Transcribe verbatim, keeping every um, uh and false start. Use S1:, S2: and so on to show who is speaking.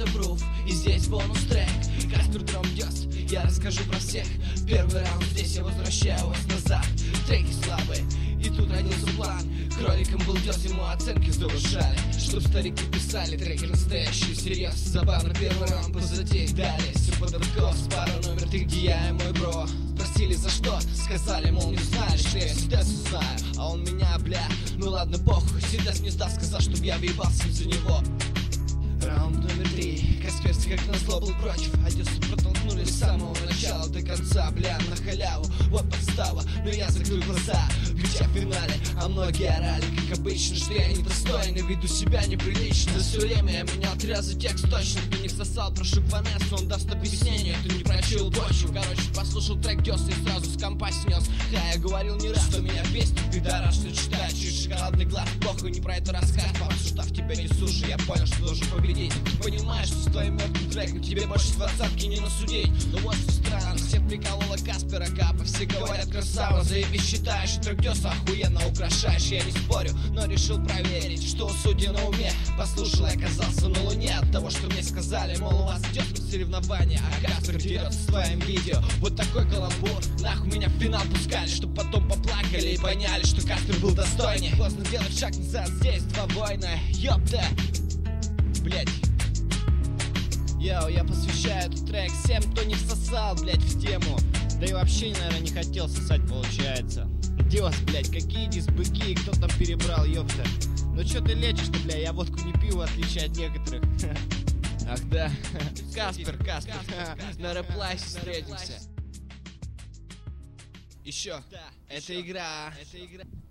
S1: это пруф, и здесь бонус трек. Каспер Дромдёс, я расскажу про всех. Первый раунд, здесь я возвращаю вас назад. Треки слабые, и тут родился план. Кроликом был дёс, ему оценки завышали, чтоб старики писали треки настоящие, всерьез. Забавно, первый раунд позади, далее все под откос. Пара номер ты, где я и мой бро. Спросили за что, сказали, мол, не знали, что я Сидес знаю. А он меня, бля, ну ладно, похуй. Сидес не сдаст, сказал, чтоб я въебался за него. Раунд номер три. Касперский как назло был против. Одессу протолкнули с самого начала до конца. Бля, на халяву, вот подстава. Но я закрыл глаза, ведь я в финале. А многие орали, как обычно, что я недостойный, веду себя неприлично. За все время я менял трезвый текст точно. Ты не всосал, прошу Ванессу, он даст объяснение. Ты не прочил почву. Короче, послушал трек Дёса и сразу с компа снес. Да, я говорил не раз, что меня бесит пидорас, что читает через шоколадный глаз. Похуй, не про это рассказ, что в тебя не суши. Я понял, что должен победить. Ты понимаешь, что с твоим мертвым треком тебе больше двадцатки не насудить. Но вот что странно, всех приколола Каспера Капа. Все говорят красава, заебись считаешь, и трек Дёса охуенно украшаешь. Я не спорю, но решил проверить, что у судьи на уме. Послушал и оказался на луне от того, что мне сказали. Мол, у вас идет соревнование, а Каспер дерется с твоим видео. Вот такой каламбур, нахуй меня в финал пускали, чтоб потом поплакали и поняли, что Каспер был достойней. Поздно делать шаг назад, здесь два воина, ёпта. Блять. Йоу, я посвящаю этот трек всем, кто не всосал, блять, в тему. Да и вообще, наверное, не хотел сосать, получается. Дёс, блять, какие дисбыки, кто там перебрал, ёпта. Ну чё ты лечишь-то, бля, я водку не пью, в отличие от некоторых. Ах да, Каспер, Каспер, на рэп-лайсе встретимся. Еще, это игра, это игра.